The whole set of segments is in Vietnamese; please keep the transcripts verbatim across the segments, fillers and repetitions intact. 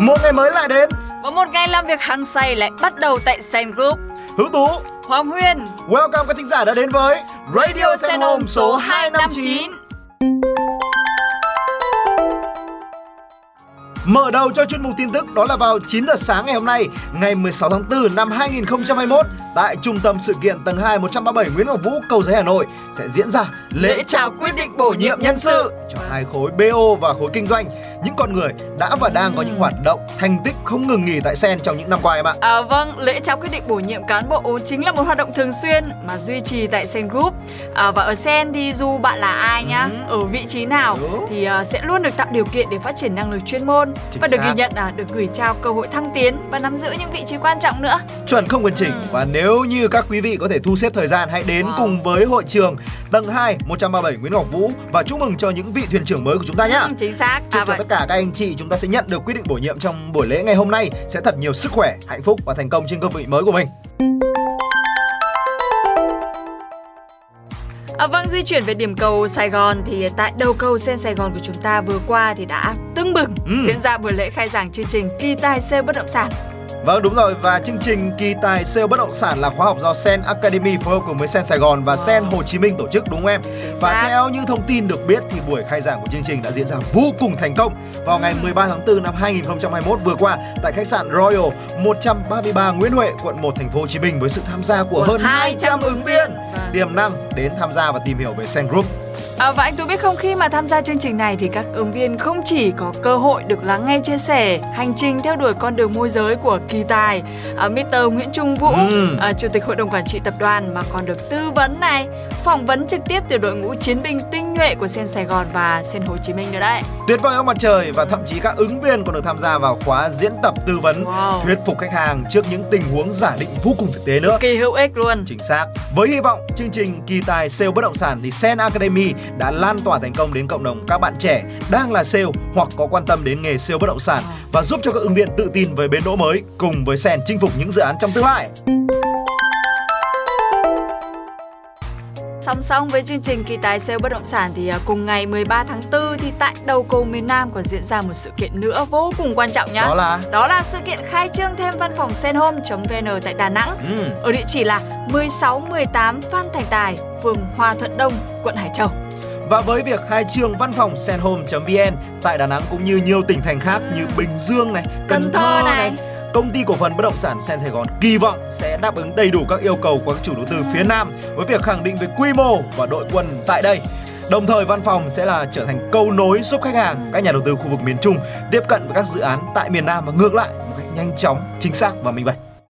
Một ngày mới lại đến và một ngày làm việc hăng say lại bắt đầu tại Sen Group. Hữu Tú, Hoàng Huyền, welcome các thính giả đã đến với Radio Sen Home số hai năm chín. Mở đầu cho chuyên mục tin tức đó là vào chín giờ sáng ngày hôm nay, ngày mười sáu tháng tư năm hai nghìn không trăm hai mươi mốt, tại Trung tâm Sự kiện tầng hai một trăm ba mươi bảy Nguyễn Ngọc Vũ, Cầu Giấy, Hà Nội sẽ diễn ra lễ trao quyết định bổ nhiệm nhân sự cho hai khối bê ô và khối kinh doanh, những con người đã và đang có những hoạt động thành tích không ngừng nghỉ tại Sen trong những năm qua em ạ. À, vâng, lễ trao quyết định bổ nhiệm cán bộ chính là một hoạt động thường xuyên mà duy trì tại Sen Group. À, và ở Sen thì dù bạn là ai nhá, ừ. ở vị trí nào ừ. thì uh, sẽ luôn được tạo điều kiện để phát triển năng lực chuyên môn. Chính và được xác. Ghi nhận là được gửi trao cơ hội thăng tiến và nắm giữ những vị trí quan trọng nữa. Chuẩn không cần chỉnh. Ừ. Và nếu như các quý vị có thể thu xếp thời gian, hãy đến wow. cùng với hội trường tầng hai một trăm ba mươi bảy Nguyễn Ngọc Vũ và chúc mừng cho những vị thuyền trưởng mới của chúng ta nhá. Ừ, chính xác. Chúc à, cho vậy. tất cả các anh chị chúng ta sẽ nhận được quyết định bổ nhiệm trong buổi lễ ngày hôm nay sẽ thật nhiều sức khỏe, hạnh phúc và thành công trên cương vị mới của mình. À, vâng, di chuyển về điểm cầu Sài Gòn thì tại đầu cầu Sen Sài Gòn của chúng ta vừa qua thì đã tưng bừng ừ. diễn ra buổi lễ khai giảng chương trình Kỳ tài Sale Bất động sản. Vâng, đúng rồi, và chương trình Kỳ tài Sale Bất động sản là khóa học do Sen Academy phối hợp cùng với Sen Sài Gòn và wow. Sen Hồ Chí Minh tổ chức, đúng không em? Và theo như thông tin được biết thì buổi khai giảng của chương trình đã diễn ra vô cùng thành công vào ngày mười ba tháng tư năm hai nghìn không trăm hai mươi mốt vừa qua tại khách sạn Royal một trăm ba mươi ba Nguyễn Huệ, quận một, thành phố Hồ Chí Minh với sự tham gia của hơn hai trăm ứng viên tiềm năng đến tham gia và tìm hiểu về Sen Group. À, và anh Tú biết không, khi mà tham gia chương trình này thì các ứng viên không chỉ có cơ hội được lắng nghe chia sẻ hành trình theo đuổi con đường môi giới của kỳ tài à, mít tơ Nguyễn Trung Vũ, ừ. à, Chủ tịch Hội đồng Quản trị Tập đoàn, mà còn được tư vấn này, phỏng vấn trực tiếp từ đội ngũ chiến binh tinh nhuệ của Sen Sài Gòn và Sen Hồ Chí Minh nữa đấy. Tuyệt vời ông mặt trời. Và thậm chí các ứng viên còn được tham gia vào khóa diễn tập tư vấn, wow. thuyết phục khách hàng trước những tình huống giả định vô cùng thực tế nữa. Kỳ hữu ích luôn. Chính xác. Với hy vọng chương trình Kỳ tài Sale Bất động sản thì Sen Academy đã lan tỏa thành công đến cộng đồng các bạn trẻ đang là sale hoặc có quan tâm đến nghề sale bất động sản và giúp cho các ứng viên tự tin với bến đỗ mới, cùng với Sen chinh phục những dự án trong tương lai. Song song với chương trình Kỳ tài Sale Bất động sản thì cùng ngày mười ba tháng tư thì tại đầu cầu miền Nam còn diễn ra một sự kiện nữa vô cùng quan trọng nhá. Đó là Đó là sự kiện khai trương thêm văn phòng senhome chấm vn tại Đà Nẵng, ừ. ở địa chỉ là mười sáu mười tám Phan Thành Tài, phường Hòa Thuận Đông, quận Hải Châu. Và với việc khai trương văn phòng senhome chấm vn tại Đà Nẵng cũng như nhiều tỉnh thành khác như Bình Dương này, Cần, Cần Thơ này, Công ty cổ phần bất động sản Sen Sài Gòn kỳ vọng sẽ đáp ứng đầy đủ các yêu cầu của các chủ đầu tư phía Nam với việc khẳng định về quy mô và đội quân tại đây. Đồng thời văn phòng sẽ là trở thành cầu nối giúp khách hàng, các nhà đầu tư khu vực miền Trung tiếp cận với các dự án tại miền Nam và ngược lại một cách nhanh chóng, chính xác và minh bạch.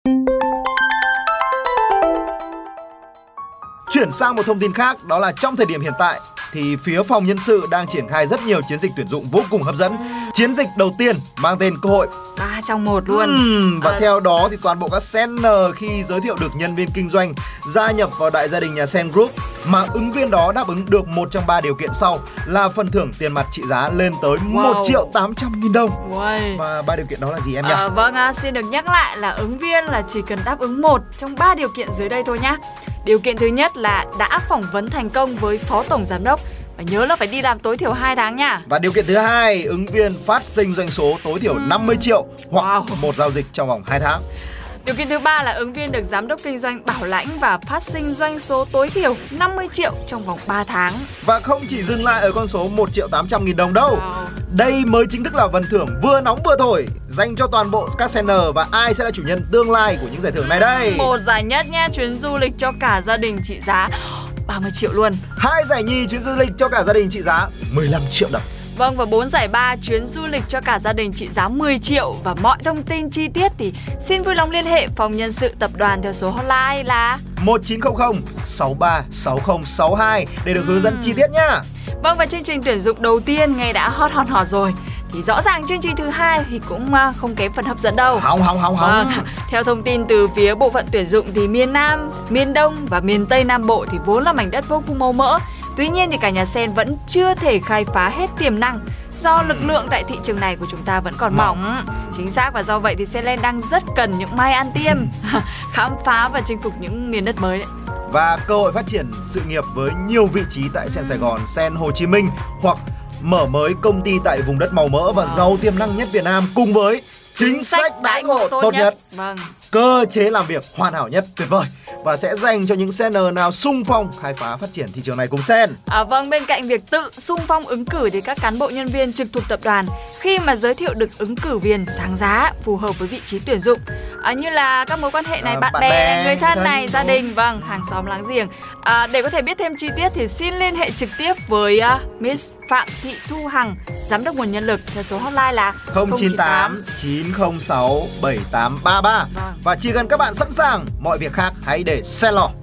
Chuyển sang một thông tin khác, đó là trong thời điểm hiện tại thì phía phòng nhân sự đang triển khai rất nhiều chiến dịch tuyển dụng vô cùng hấp dẫn. Chiến dịch đầu tiên mang tên cơ hội ba trong một luôn. uhm, Và à... theo đó thì toàn bộ các Sener khi giới thiệu được nhân viên kinh doanh gia nhập vào đại gia đình nhà Sen Group mà ứng viên đó đáp ứng được một trong ba điều kiện sau là phần thưởng tiền mặt trị giá lên tới wow. một triệu tám trăm nghìn đồng. Wow. Và ba điều kiện đó là gì em nhỉ? À, vâng, à, xin được nhắc lại là ứng viên là chỉ cần đáp ứng một trong ba điều kiện dưới đây thôi nhá. Điều kiện thứ nhất là đã phỏng vấn thành công với phó tổng giám đốc và nhớ là phải đi làm tối thiểu hai tháng nha. Và điều kiện thứ hai, ứng viên phát sinh doanh số tối thiểu uhm. năm mươi triệu hoặc wow. một giao dịch trong vòng hai tháng. Điều kiện thứ ba là ứng viên được giám đốc kinh doanh bảo lãnh và phát sinh doanh số tối thiểu năm mươi triệu trong vòng ba tháng. Và không chỉ dừng lại ở con số một triệu tám trăm nghìn đồng đâu. Wow. Đây mới chính thức là phần thưởng vừa nóng vừa thổi dành cho toàn bộ các Sener. Và ai sẽ là chủ nhân tương lai của những giải thưởng này đây? Một giải nhất nha, chuyến du lịch cho cả gia đình trị giá ba mươi triệu luôn. Hai giải nhì, chuyến du lịch cho cả gia đình trị giá mười lăm triệu đồng. Vâng, và bốn giải ba, chuyến du lịch cho cả gia đình trị giá mười triệu. Và mọi thông tin chi tiết thì xin vui lòng liên hệ phòng nhân sự tập đoàn theo số hotline là một chín không không sáu ba sáu không sáu hai để được hướng dẫn chi tiết nhá. Vâng, và chương trình tuyển dụng đầu tiên nghe đã hot hot hot rồi thì rõ ràng chương trình thứ hai thì cũng không kém phần hấp dẫn đâu. Hóng hóng hóng hóng. Vâng, theo thông tin từ phía bộ phận tuyển dụng thì miền Nam, miền Đông và miền Tây Nam Bộ thì vốn là mảnh đất vô cùng màu mỡ. Tuy nhiên thì cả nhà Sen vẫn chưa thể khai phá hết tiềm năng do lực lượng tại thị trường này của chúng ta vẫn còn mỏng. Chính xác, và do vậy thì Senland đang rất cần những mai ăn tiêm khám phá và chinh phục những miền đất mới đấy. Và cơ hội phát triển sự nghiệp với nhiều vị trí tại Sen Sài Gòn, Sen Hồ Chí Minh hoặc mở mới công ty tại vùng đất màu mỡ và giàu tiềm năng nhất Việt Nam, cùng với chính sách đãi ngộ tốt, tốt nhất. nhất. Vâng. Cơ chế làm việc hoàn hảo nhất, tuyệt vời. Và sẽ dành cho những seller nào xung phong khai phá phát triển thị trường này cùng Sen. À, vâng, bên cạnh việc tự xung phong ứng cử thì các cán bộ nhân viên trực thuộc tập đoàn khi mà giới thiệu được ứng cử viên sáng giá phù hợp với vị trí tuyển dụng, à, như là các mối quan hệ này, à, bạn, bạn bè, bè, người thân này, gia đình, vâng, hàng xóm láng giềng. À, để có thể biết thêm chi tiết thì xin liên hệ trực tiếp với uh, Miss Phạm Thị Thu Hằng, giám đốc nguồn nhân lực, theo số hotline là không chín tám chín không sáu bảy tám ba ba. Vâng. Và chỉ cần các bạn sẵn sàng, mọi việc khác hãy để Sen lo.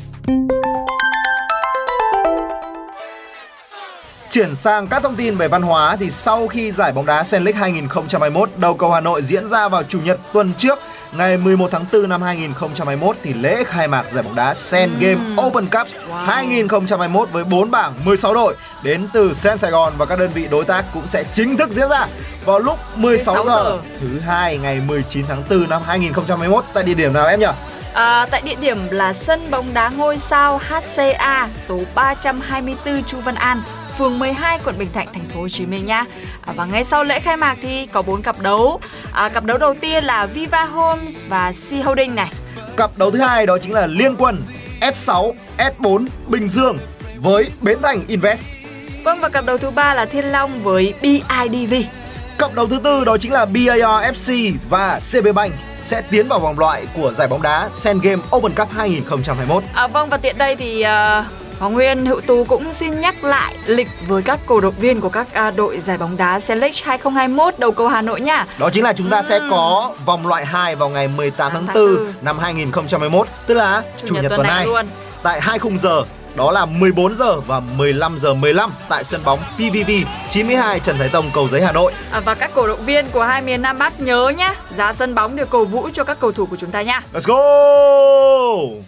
Chuyển sang các thông tin về văn hóa thì sau khi giải bóng đá Sen League hai không hai mốt đầu cầu Hà Nội diễn ra vào Chủ nhật tuần trước, ngày mười một tháng tư năm hai không hai mốt thì lễ khai mạc giải bóng đá Sen Game Open Cup wow. hai không hai mốt với bốn bảng mười sáu đội đến từ Sen Sài Gòn và các đơn vị đối tác cũng sẽ chính thức diễn ra vào lúc mười sáu giờ thứ hai ngày mười chín tháng tư năm hai không hai mốt tại địa điểm nào em nhỉ? À, tại địa điểm là sân bóng đá Ngôi Sao hát xê a số ba trăm hai mươi tư Chu Văn An, phường mười hai, quận Bình Thạnh, thành phố Hồ Chí Minh nha. À, và ngay sau lễ khai mạc thì có bốn cặp đấu. À, cặp đấu đầu tiên là Viva Homes và Sea Holding này. Cặp đấu thứ hai đó chính là Liên Quân ét sáu ét bốn Bình Dương với Bến Thành Invest. Vâng, và cặp đấu thứ ba là Thiên Long với bê i đê vê. Cặp đấu thứ tư đó chính là bê a rờ ép xê và xê bê Bank sẽ tiến vào vòng loại của giải bóng đá Sen Game Open Cup hai không hai mốt. À, vâng, và tiện đây thì uh, Hoàng Nguyên, Hữu Tú cũng xin nhắc lại lịch với các cổ động viên của các uh, đội giải bóng đá Sen League hai không hai mốt đầu cầu Hà Nội nha. Đó chính là chúng ta uhm. sẽ có vòng loại hai vào ngày mười tám tháng tư năm hai không hai mốt, tức là Chủ, Chủ nhật, nhật tuần này luôn. Tại hai khung giờ, đó là mười bốn giờ và mười lăm giờ mười lăm tại sân bóng pê vê vê chín mươi hai Trần Thái Tông, Cầu Giấy, Hà Nội. À, và các cổ động viên của hai miền Nam Bắc nhớ nhá, ra sân bóng để cổ vũ cho các cầu thủ của chúng ta nha. Let's go!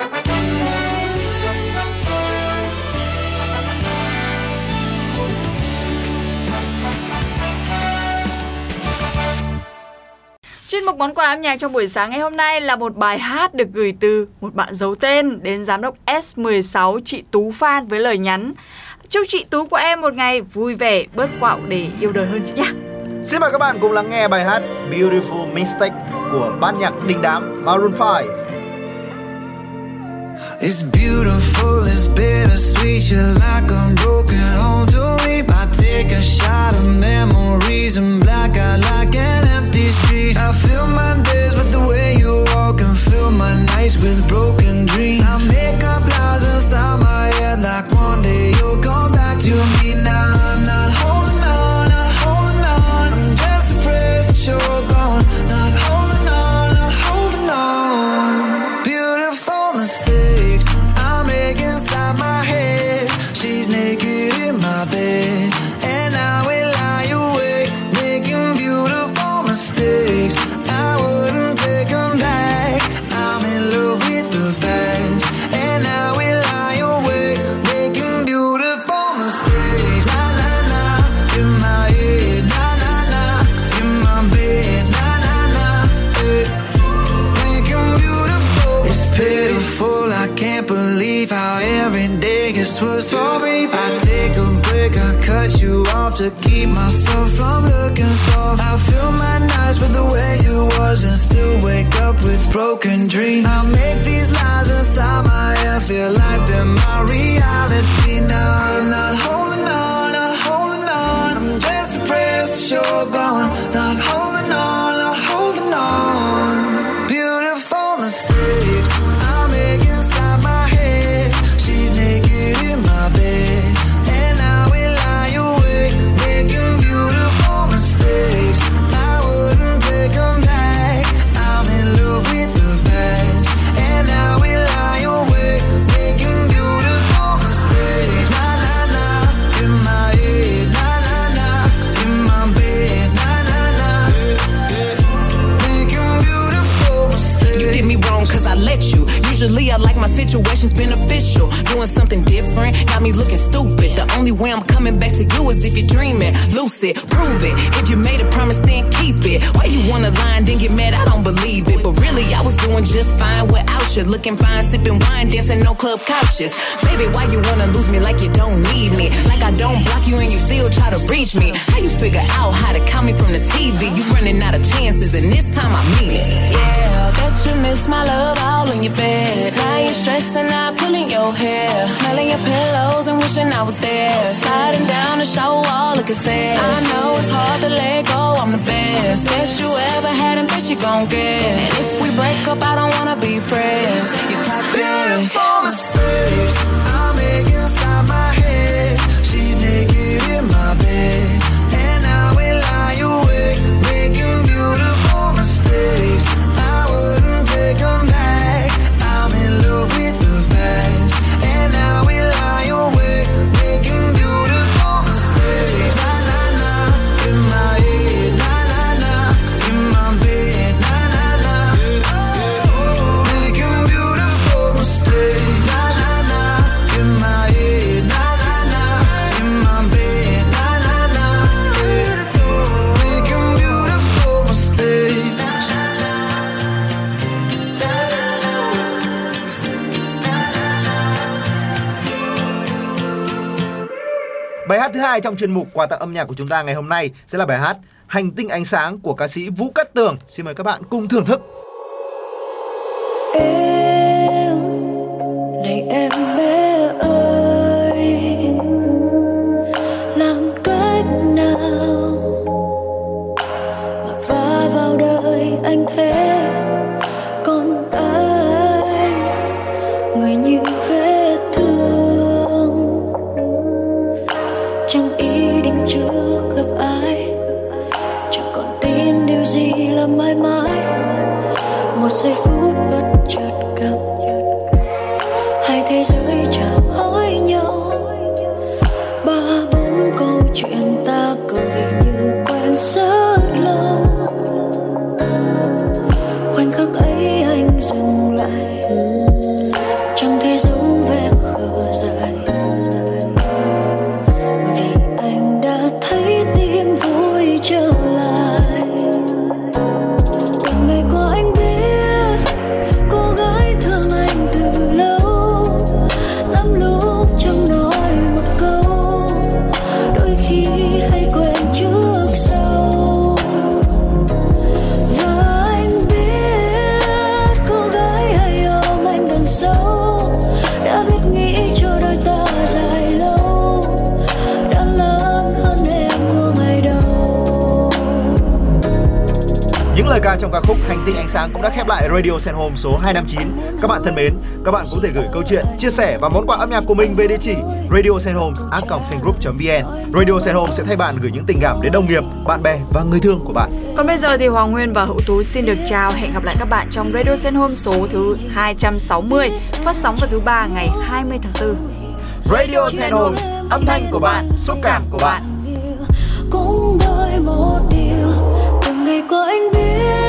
Chuyên mục món quà âm nhạc trong buổi sáng ngày hôm nay là một bài hát được gửi từ một bạn giấu tên đến giám đốc ét mười sáu chị Tú Phan với lời nhắn: chúc chị Tú của em một ngày vui vẻ, bớt quạo để yêu đời hơn chị nhé. Xin mời các bạn cùng lắng nghe bài hát Beautiful Mistake của ban nhạc đình đám Maroon five. It's beautiful, it's bittersweet. You're like a broken home to me. I take a shot of memories and black out like an empty street. I fill my days with the way you walk and fill my nights with broken dreams. I make up lies inside my head like one day you'll come back to me. Now I'm not holding on, not holding on. I'm just afraid that you're gone. Not holding on, not holding on. Beautiful mistakes I make inside my head. She's naked in my bed, and I will lie awake, making beautiful mistakes. I wouldn't take them back. I'm in love with the past, and I will lie awake, making beautiful mistakes. Na na na, in my head. Na na na, in my bed. Na na na, hey. Making beautiful. It's pitiful. I can't believe how every day gets worse for me. I take a break, I cut you off to keep myself from looking soft. I fill my nights with the way you was and still wake up with broken dreams. I make these lies inside my head feel like they're my reality. Now I'm not holding on, not holding on. I'm just depressed that you're gone. Not holding on, not holding on. Beautiful mistakes I make inside my head. She's naked in my bed, and I will lie awake, making beautiful mistakes. I wouldn't take them back. I'm in love with the past, and I will lie awake, making beautiful passion's beneficial. Doing something different, got me looking stupid. The only way I'm coming back to you is if you're dreaming. Lucid, prove it. If you made a promise, then keep it. Why you wanna lie and then get mad? I don't believe it. But really, I was doing just fine without you. Looking fine, sipping wine, dancing on club couches. Baby, why you wanna lose me like you don't need me? Like I don't block you and you still try to reach me. How you figure out how to count me from the T V? You running out of chances and this time I mean it. Yeah, bet you miss my love all in your bed. Now you're stressing out, pulling your hair, smelling your pillows and wishing I was there. Sliding down the shower wall, looking sad. I know it's hard to let go, I'm the best. Best you ever had and best you gon' get. And if we break up, I don't wanna be friends. You're toxic. Beautiful mistakes I make inside my head. She's naked in my bed, and I will lie awake, making beautiful mistakes. I wouldn't take them back. I'm in love with the past, and I will lie awake, making beautiful mistakes. Na na na, in my head, na na na, in my bed, na na na, making beautiful mistakes. Na na na, in my head, na na na, in my bed, na na na, making beautiful mistakes. Bài hát thứ hai trong chuyên mục quà tặng âm nhạc của chúng ta ngày hôm nay sẽ là bài hát Hành tinh ánh sáng của ca sĩ Vũ Cát Tường. Xin mời các bạn cùng thưởng thức. Em, này em bé ơi, làm cách nào mà va vào đời anh thế? Còn anh, người như vết thương, chẳng ý định chưa gặp ai, chẳng còn tin điều gì là mãi mãi. Một giây phút bất chợt gặp, hai thế giới chào hỏi nhau. Ba bốn câu chuyện ta cười như quen rất lâu. Khoảnh khắc ấy anh dừng lại, chẳng thể giấu vẻ khờ dại, vì anh đã thấy tim vui trở lại. Từng ngày qua anh biết cô gái thương anh từ lâu, lắm lúc chẳng nói một câu, đôi khi hay quên trước sau. Và anh biết cô gái hay ôm anh đằng sau, đã biết nghĩ cho đôi ta dài lâu, đã lớn hơn em của ngày đầu. Những lời ca trong ca khúc Hành tinh ánh sáng cũng đã khép lại Radio Sen Home số hai năm chín. Các bạn thân mến, các bạn cũng thể gửi câu chuyện, chia sẻ và món quà âm nhạc của mình về địa chỉ radio sen home a còng sengroup chấm vn. Radio Sen Home sẽ thay bạn gửi những tình cảm đến đồng nghiệp, bạn bè và người thương của bạn. Còn bây giờ thì Hoàng Nguyên và Hữu Tú xin được chào, hẹn gặp lại các bạn trong Radio Sen Home số thứ hai trăm sáu mươi, phát sóng vào thứ ba ngày hai mươi tháng tư. Radio Sen Home, âm thanh của bạn, xúc cảm của bạn. Cũng đôi một điều, từng ngày qua anh biết